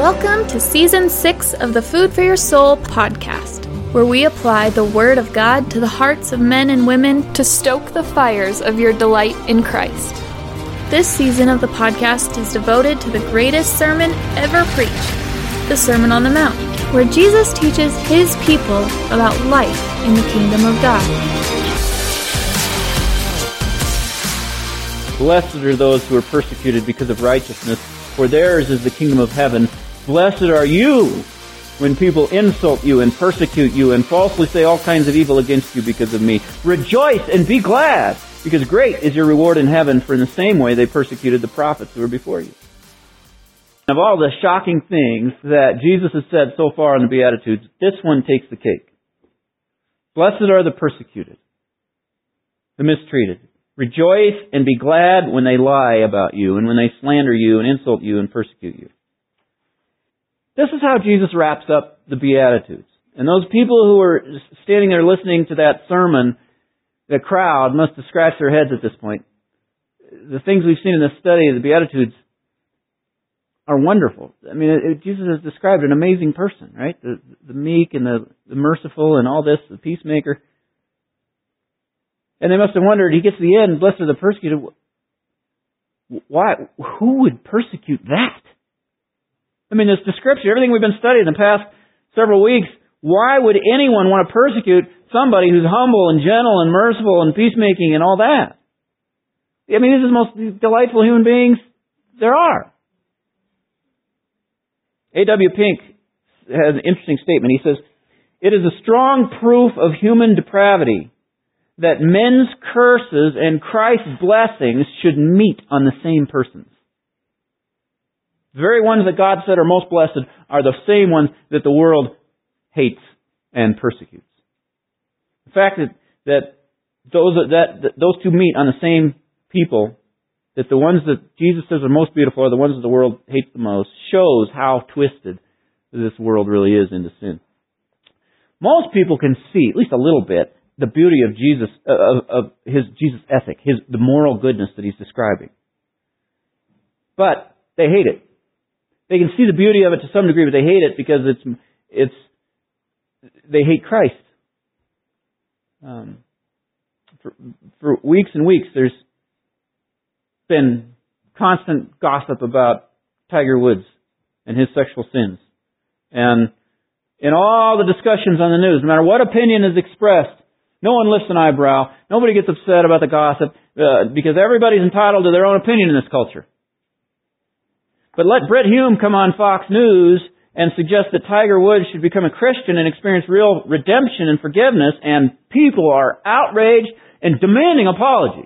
Welcome to Season 6 of the Food for Your Soul podcast, where we apply the Word of God to the hearts of men and women to stoke the fires of your delight in Christ. This season of the podcast is devoted to the greatest sermon ever preached, the Sermon on the Mount, where Jesus teaches His people about life in the kingdom of God. Blessed are those who are persecuted because of righteousness, for theirs is the kingdom of heaven. Blessed are you when people insult you and persecute you and falsely say all kinds of evil against you because of me. Rejoice and be glad, because great is your reward in heaven, for in the same way they persecuted the prophets who were before you. Of all the shocking things that Jesus has said so far in the Beatitudes, this one takes the cake. Blessed are the persecuted, the mistreated. Rejoice and be glad when they lie about you and when they slander you and insult you and persecute you. This is how Jesus wraps up the Beatitudes. And those people who are standing there listening to that sermon, the crowd must have scratched their heads at this point. The things we've seen in this study of the Beatitudes are wonderful. I mean, Jesus has described an amazing person, right? The meek and the merciful and all this, the peacemaker. And they must have wondered, he gets to the end, blessed are the persecuted. Why? Who would persecute that? I mean, this description, everything we've been studying the past several weeks, why would anyone want to persecute somebody who's humble and gentle and merciful and peacemaking and all that? I mean, these are the most delightful human beings there are. A.W. Pink has an interesting statement. He says, "It is a strong proof of human depravity that men's curses and Christ's blessings should meet on the same persons. The very ones that God said are most blessed are the same ones that the world hates and persecutes. The fact that those two meet on the same people, that the ones that Jesus says are most beautiful are the ones that the world hates the most, shows how twisted this world really is into sin. Most people can see, at least a little bit, the beauty of Jesus, of his Jesus ethic, the moral goodness that he's describing. But they hate it. They can see the beauty of it to some degree, but they hate it because they hate Christ. For weeks and weeks, there's been constant gossip about Tiger Woods and his sexual sins. And in all the discussions on the news, no matter what opinion is expressed, no one lifts an eyebrow. Nobody gets upset about the gossip because everybody's entitled to their own opinion in this culture. But let Brit Hume come on Fox News and suggest that Tiger Woods should become a Christian and experience real redemption and forgiveness, and people are outraged and demanding apologies.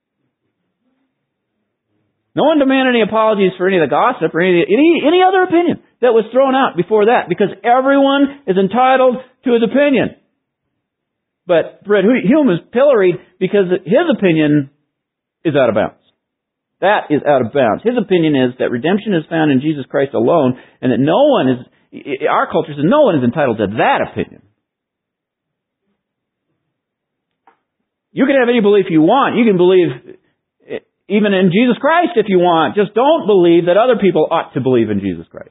No one demanded any apologies for any of the gossip or any other opinion that was thrown out before that, because everyone is entitled to his opinion. But Bret Hume is pilloried because his opinion is out of bounds. That is out of bounds. His opinion is that redemption is found in Jesus Christ alone, and that our culture says no one is entitled to that opinion. You can have any belief you want. You can believe even in Jesus Christ if you want. Just don't believe that other people ought to believe in Jesus Christ.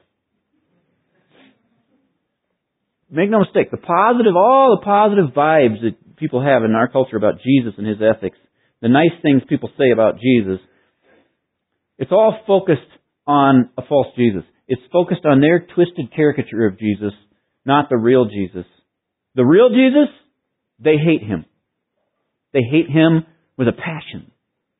Make no mistake, all the positive vibes that people have in our culture about Jesus and His ethics, the nice things people say about Jesus, it's all focused on a false Jesus. It's focused on their twisted caricature of Jesus, not the real Jesus. The real Jesus, they hate Him. They hate Him with a passion.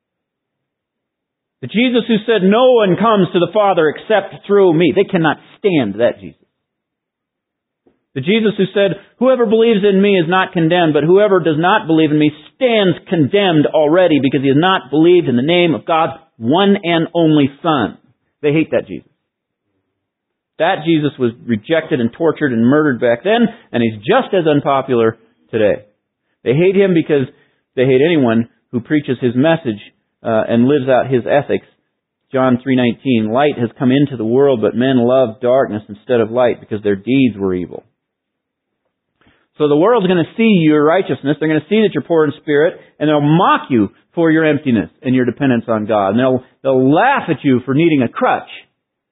The Jesus who said, "No one comes to the Father except through me," they cannot stand that Jesus. The Jesus who said, "Whoever believes in me is not condemned, but whoever does not believe in me stands condemned already because he has not believed in the name of God's one and only Son." They hate that Jesus. That Jesus was rejected and tortured and murdered back then, and he's just as unpopular today. They hate him because they hate anyone who preaches his message and lives out his ethics. John 3:19, "Light has come into the world, but men love darkness instead of light because their deeds were evil." So the world's going to see your righteousness. They're going to see that you're poor in spirit, and they'll mock you for your emptiness and your dependence on God. And they'll laugh at you for needing a crutch.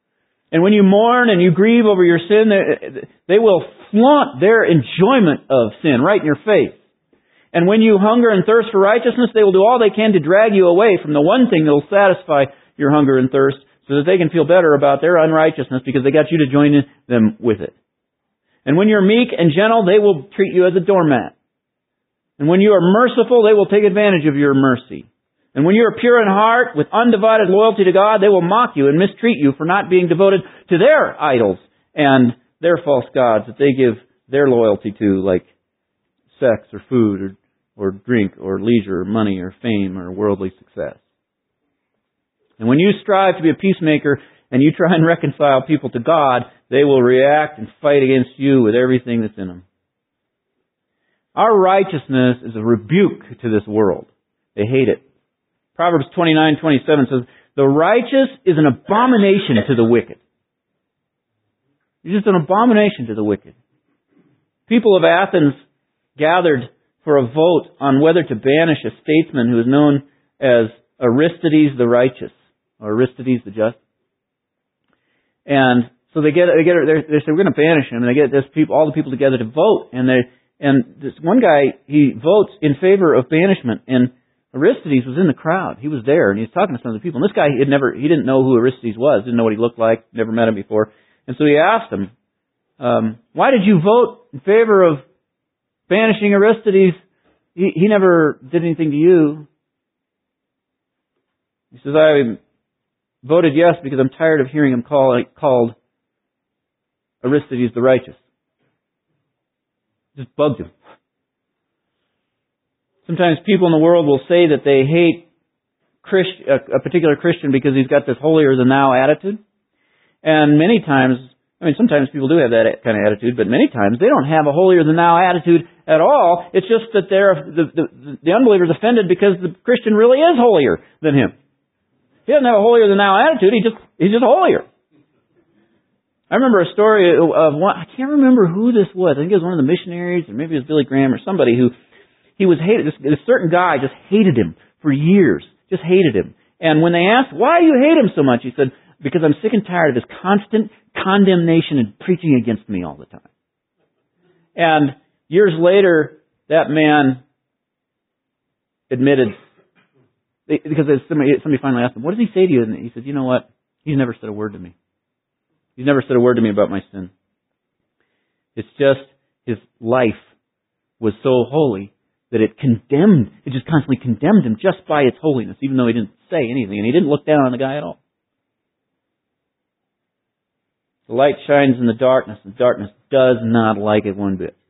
And when you mourn and you grieve over your sin, they will flaunt their enjoyment of sin right in your face. And when you hunger and thirst for righteousness, they will do all they can to drag you away from the one thing that will satisfy your hunger and thirst, so that they can feel better about their unrighteousness because they got you to join them with it. And when you're meek and gentle, they will treat you as a doormat. And when you are merciful, they will take advantage of your mercy. And when you are pure in heart, with undivided loyalty to God, they will mock you and mistreat you for not being devoted to their idols and their false gods that they give their loyalty to, like sex or food or drink or leisure or money or fame or worldly success. And when you strive to be a peacemaker and you try and reconcile people to God, they will react and fight against you with everything that's in them. Our righteousness is a rebuke to this world. They hate it. Proverbs 29:27 says, "The righteous is an abomination to the wicked." It's just an abomination to the wicked. People of Athens gathered for a vote on whether to banish a statesman who is known as Aristides the righteous, or Aristides the just. And so they say we're going to banish him, and they get all the people together to vote, and this one guy, he votes in favor of banishment, and Aristides was in the crowd. He was there, and he was talking to some of the people. And this guy, he didn't know who Aristides was, didn't know what he looked like, never met him before. And so he asked him, why did you vote in favor of banishing Aristides? He never did anything to you. He says, I voted yes because I'm tired of hearing him called Aristides the righteous. Just bugged him. Sometimes people in the world will say that they hate a particular Christian because he's got this holier-than-thou attitude. And many times, sometimes people do have that kind of attitude, but many times they don't have a holier-than-thou attitude at all. It's just that the unbeliever's offended because the Christian really is holier than him. He doesn't have a holier-than-thou attitude, he's just holier. I remember a story of one, I can't remember who this was. I think it was one of the missionaries, or maybe it was Billy Graham or somebody who, he was hated. This certain guy just hated him for years. Just hated him. And when they asked, why do you hate him so much? He said, because I'm sick and tired of his constant condemnation and preaching against me all the time. And years later, that man admitted, because somebody finally asked him, what does he say to you? And he said, you know what? He's never said a word to me. He's never said a word to me about my sin. It's just his life was so holy that it just constantly condemned him just by its holiness, even though he didn't say anything, and he didn't look down on the guy at all. The light shines in the darkness, and darkness does not like it one bit.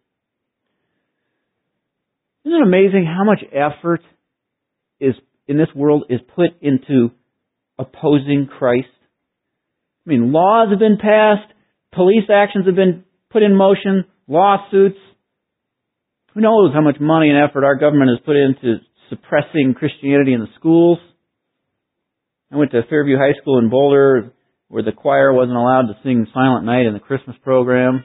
Isn't it amazing how much effort in this world is put into opposing Christ? Laws have been passed, police actions have been put in motion, lawsuits. Who knows how much money and effort our government has put into suppressing Christianity in the schools. I went to Fairview High School in Boulder, where the choir wasn't allowed to sing Silent Night in the Christmas program.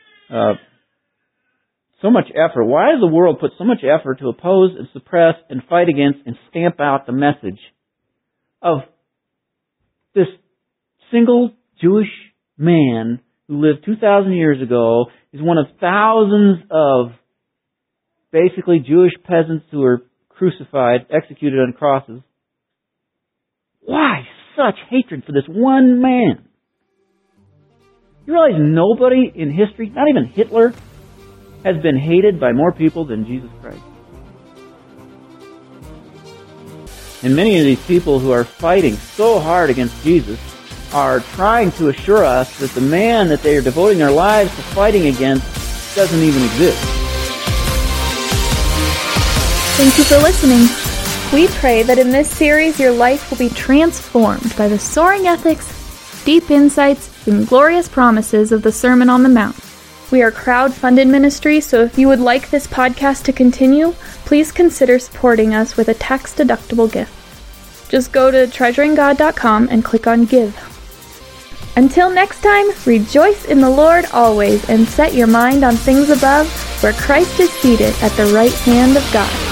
So much effort. Why does the world put so much effort to oppose and suppress and fight against and stamp out the message of this single Jewish man who lived 2,000 years ago, is one of thousands of basically Jewish peasants who were crucified, executed on crosses? Why such hatred for this one man? You realize nobody in history, not even Hitler, has been hated by more people than Jesus Christ. And many of these people who are fighting so hard against Jesus are trying to assure us that the man that they are devoting their lives to fighting against doesn't even exist. Thank you for listening. We pray that in this series your life will be transformed by the soaring ethics, deep insights, and glorious promises of the Sermon on the Mount. We are crowd-funded ministry, so if you would like this podcast to continue, please consider supporting us with a tax-deductible gift. Just go to treasuringgod.com and click on Give. Until next time, rejoice in the Lord always and set your mind on things above, where Christ is seated at the right hand of God.